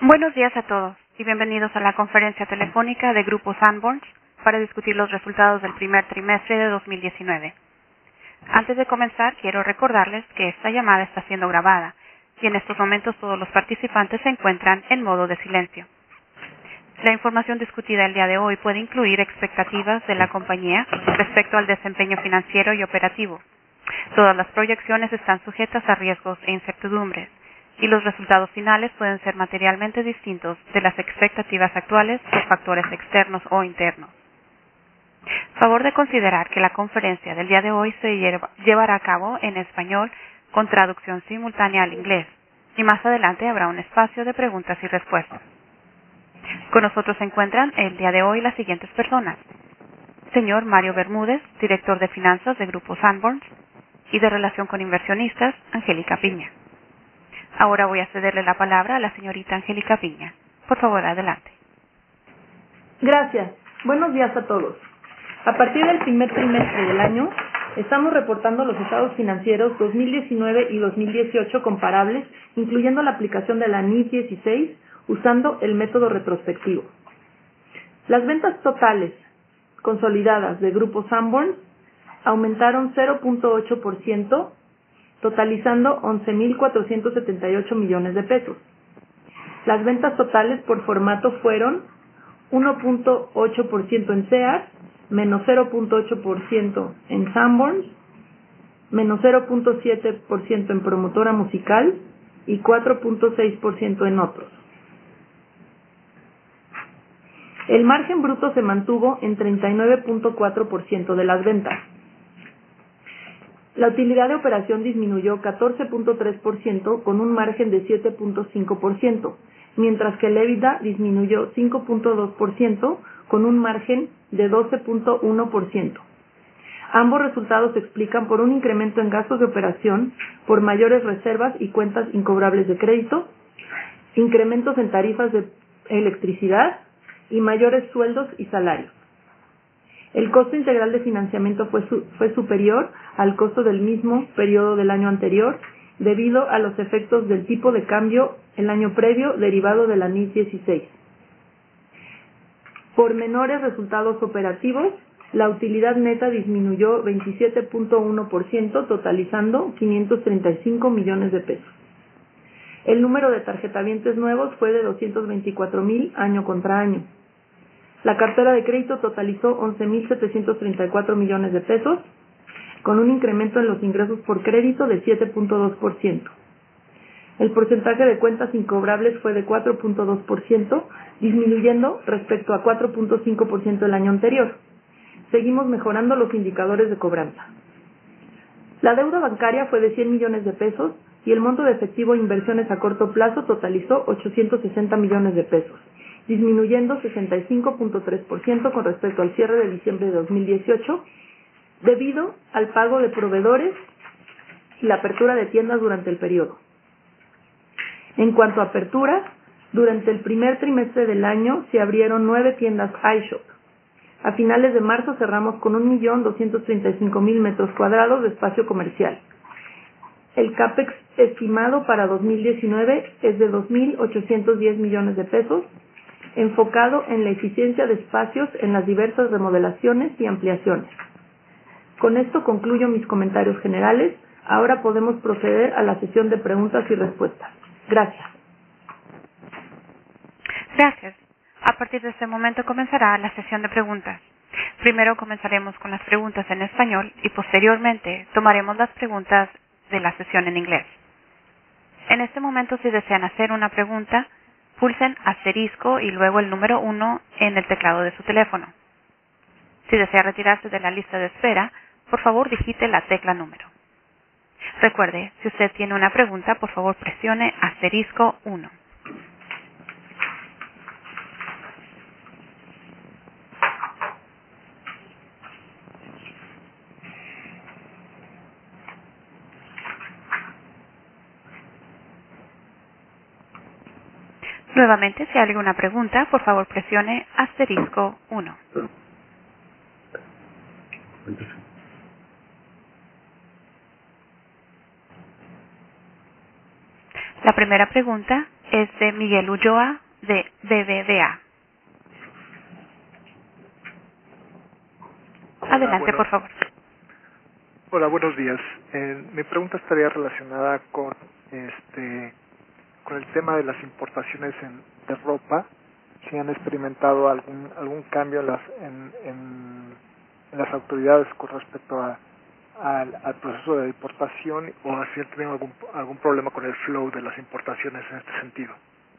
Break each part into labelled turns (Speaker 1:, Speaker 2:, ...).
Speaker 1: Buenos días a todos y bienvenidos a la conferencia telefónica de Grupo Sanborns para discutir los resultados del primer trimestre de 2019. Antes de comenzar, quiero recordarles que esta llamada está siendo grabada y en estos momentos todos los participantes se encuentran en modo de silencio. La información discutida el día de hoy puede incluir expectativas de la compañía respecto al desempeño financiero y operativo. Todas las proyecciones están sujetas a riesgos e incertidumbres, y los resultados finales pueden ser materialmente distintos de las expectativas actuales por factores externos o internos. Favor de considerar que la conferencia del día de hoy se llevará a cabo en español con traducción simultánea al inglés, y más adelante habrá un espacio de preguntas y respuestas. Con nosotros se encuentran el día de hoy las siguientes personas: señor Mario Bermúdez, director de finanzas de Grupo Sanborns, y de relación con inversionistas, Angélica Piña. Ahora voy a cederle la palabra a la señorita Angélica Piña. Por favor, adelante.
Speaker 2: Gracias. Buenos días a todos. A partir del primer trimestre del año, estamos reportando los estados financieros 2019 y 2018 comparables, incluyendo la aplicación de la NIF 16, usando el método retrospectivo. Las ventas totales consolidadas de Grupo Sanborns aumentaron 0.8%, totalizando 11.478 millones de pesos. Las ventas totales por formato fueron 1.8% en Sears, menos 0.8% en Sanborns, menos 0.7% en Promotora Musical y 4.6% en otros. El margen bruto se mantuvo en 39.4% de las ventas. La utilidad de operación disminuyó 14.3% con un margen de 7.5%, mientras que el EBITDA disminuyó 5.2% con un margen de 12.1%. Ambos resultados se explican por un incremento en gastos de operación, por mayores reservas y cuentas incobrables de crédito, incrementos en tarifas de electricidad y mayores sueldos y salarios. El costo integral de financiamiento fue superior al costo del mismo periodo del año anterior, debido a los efectos del tipo de cambio el año previo derivado de la NIF 16. Por menores resultados operativos, la utilidad neta disminuyó 27.1%, totalizando 535 millones de pesos. El número de tarjetavientes nuevos fue de 224,000 año contra año. La cartera de crédito totalizó 11.734 millones de pesos, con un incremento en los ingresos por crédito de 7.2%. El porcentaje de cuentas incobrables fue de 4.2%, disminuyendo respecto a 4.5% el año anterior. Seguimos mejorando los indicadores de cobranza. La deuda bancaria fue de 100 millones de pesos y el monto de efectivo e inversiones a corto plazo totalizó 860 millones de pesos, disminuyendo 65.3% con respecto al cierre de diciembre de 2018, debido al pago de proveedores y la apertura de tiendas durante el periodo. En cuanto a aperturas, durante el primer trimestre del año se abrieron 9 tiendas iShop. A finales de marzo cerramos con 1.235.000 metros cuadrados de espacio comercial. El CAPEX estimado para 2019 es de 2.810 millones de pesos, enfocado en la eficiencia de espacios en las diversas remodelaciones y ampliaciones. Con esto concluyo mis comentarios generales. Ahora podemos proceder a la sesión de preguntas y respuestas. Gracias.
Speaker 1: Gracias. A partir de este momento comenzará la sesión de preguntas. Primero comenzaremos con las preguntas en español y posteriormente tomaremos las preguntas de la sesión en inglés. En este momento, si desean hacer una pregunta, pulsen asterisco y luego el número 1 en el teclado de su teléfono. Si desea retirarse de la lista de espera, por favor digite la tecla número. Recuerde, si usted tiene una pregunta, por favor presione asterisco 1. Nuevamente, si hay alguna pregunta, por favor presione asterisco 1. La primera pregunta es de Miguel Ulloa, de BBVA. Adelante, por favor.
Speaker 3: Hola, buenos días. Mi pregunta estaría relacionada con el tema de las importaciones de ropa. Si han experimentado algún cambio en las autoridades con respecto al proceso de importación, o si han tenido algún problema con el flow de las importaciones en este sentido.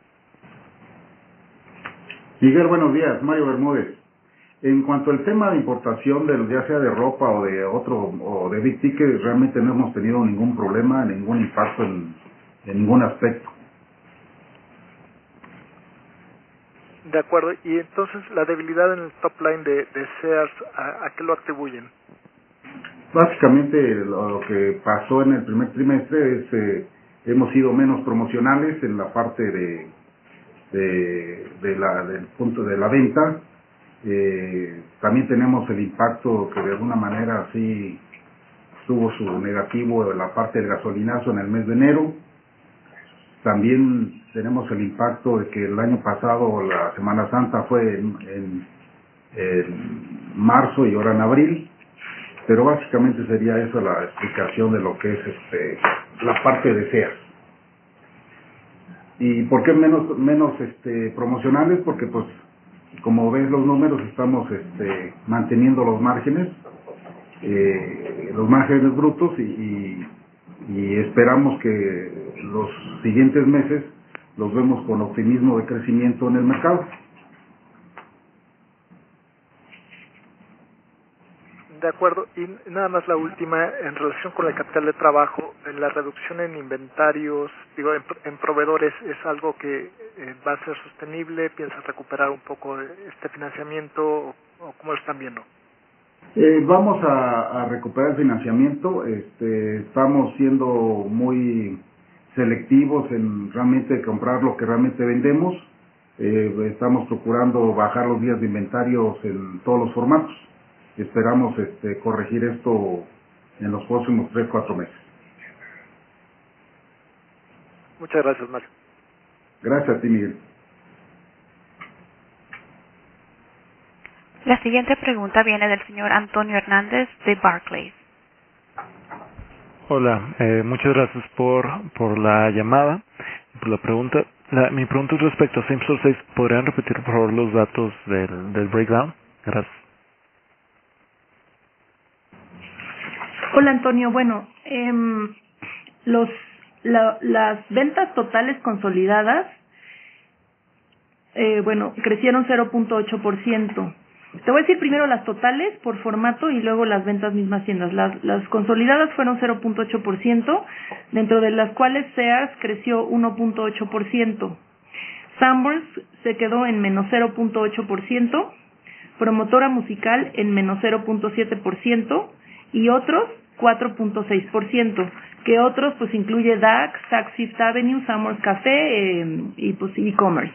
Speaker 4: Miguel, buenos días. Mario Bermúdez. En cuanto al tema de importación, ya sea de ropa o de Big Ticket, realmente no hemos tenido ningún problema, ningún impacto en ningún aspecto.
Speaker 3: De acuerdo. Y entonces, la debilidad en el top line de Sears, ¿a qué lo atribuyen?
Speaker 4: Básicamente, lo que pasó en el primer trimestre es hemos sido menos promocionales en la parte del punto de la venta. También tenemos el impacto que de alguna manera sí tuvo su negativo en la parte del gasolinazo en el mes de enero. También tenemos el impacto de que el año pasado la Semana Santa fue en marzo y ahora en abril, pero básicamente sería eso la explicación de lo que es la parte de SEAS. ¿Y por qué menos promocionales? Porque pues como ves los números estamos manteniendo los márgenes brutos y esperamos que los siguientes meses los vemos con optimismo de crecimiento en el mercado.
Speaker 3: De acuerdo. Y nada más la última, en relación con el capital de trabajo, la reducción en inventarios, en proveedores, ¿es algo que va a ser sostenible? ¿Piensas recuperar un poco este financiamiento o cómo lo están viendo?
Speaker 4: Vamos a recuperar el financiamiento. Estamos siendo muy selectivos en realmente comprar lo que realmente vendemos. Estamos procurando bajar los días de inventarios en todos los formatos. Esperamos corregir esto en los próximos 3-4 meses.
Speaker 3: Muchas gracias, Mario.
Speaker 4: Gracias a ti, Miguel.
Speaker 1: La siguiente pregunta viene del señor Antonio Hernández de Barclays.
Speaker 5: Hola, muchas gracias por la llamada, por la pregunta. Mi pregunta es respecto a Same Store Sales. ¿Podrían repetir, por favor, los datos del breakdown? Gracias.
Speaker 2: Hola, Antonio. Bueno, las ventas totales consolidadas, crecieron 0.8%. Te voy a decir primero las totales por formato y luego las ventas mismas tiendas. Las consolidadas fueron 0.8%, dentro de las cuales Sears creció 1.8%. Sanborns se quedó en menos 0.8%, Promotora Musical en menos 0.7% y otros 4.6%, que otros pues incluye DAX, Saks Fifth Avenue, Sanborns Café y pues e-commerce.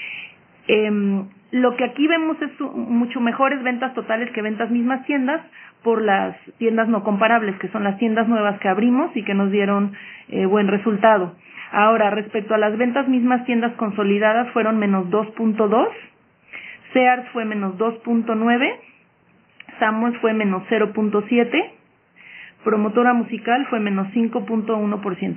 Speaker 2: Lo que aquí vemos es mucho mejores ventas totales que ventas mismas tiendas por las tiendas no comparables, que son las tiendas nuevas que abrimos y que nos dieron buen resultado. Ahora, respecto a las ventas mismas tiendas consolidadas, fueron menos 2.2%, Sears fue menos 2.9%, Sanborns fue menos 0.7%, Promotora Musical fue menos 5.1%.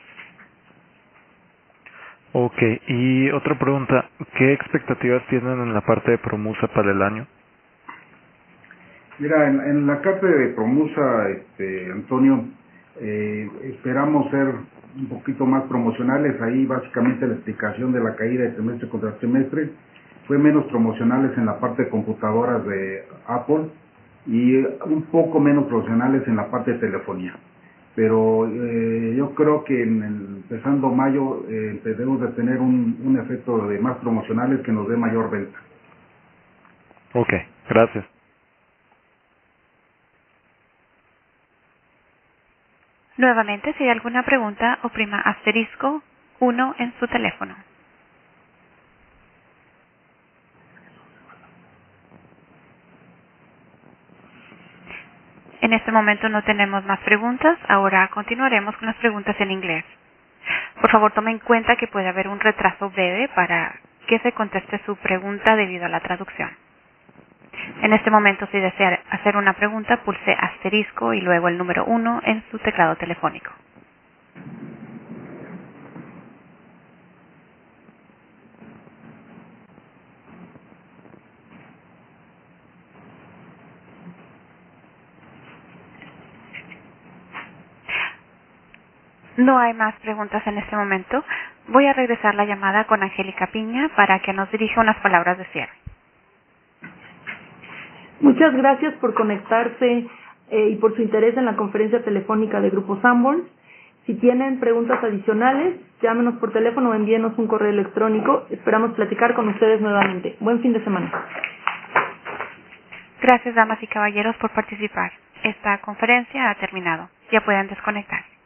Speaker 5: Ok, y otra pregunta, ¿qué expectativas tienen en la parte de Promusa para el año?
Speaker 4: Mira, en la parte de Promusa, Antonio, esperamos ser un poquito más promocionales. Ahí básicamente la explicación de la caída de trimestre contra trimestre fue menos promocionales en la parte de computadoras de Apple y un poco menos promocionales en la parte de telefonía. Pero yo creo que empezando mayo debemos de tener un efecto de más promocionales que nos dé mayor venta.
Speaker 5: Ok, gracias.
Speaker 1: Nuevamente, si hay alguna pregunta, oprima *1 en su teléfono. En este momento no tenemos más preguntas. Ahora continuaremos con las preguntas en inglés. Por favor, tome en cuenta que puede haber un retraso breve para que se conteste su pregunta debido a la traducción. En este momento, si desea hacer una pregunta, pulse asterisco y luego el número 1 en su teclado telefónico. No hay más preguntas en este momento. Voy a regresar la llamada con Angélica Piña para que nos dirija unas palabras de cierre.
Speaker 2: Muchas gracias por conectarse y por su interés en la conferencia telefónica de Grupo Sanborns. Si tienen preguntas adicionales, llámenos por teléfono o envíenos un correo electrónico. Esperamos platicar con ustedes nuevamente. Buen fin de semana.
Speaker 1: Gracias, damas y caballeros, por participar. Esta conferencia ha terminado. Ya pueden desconectar.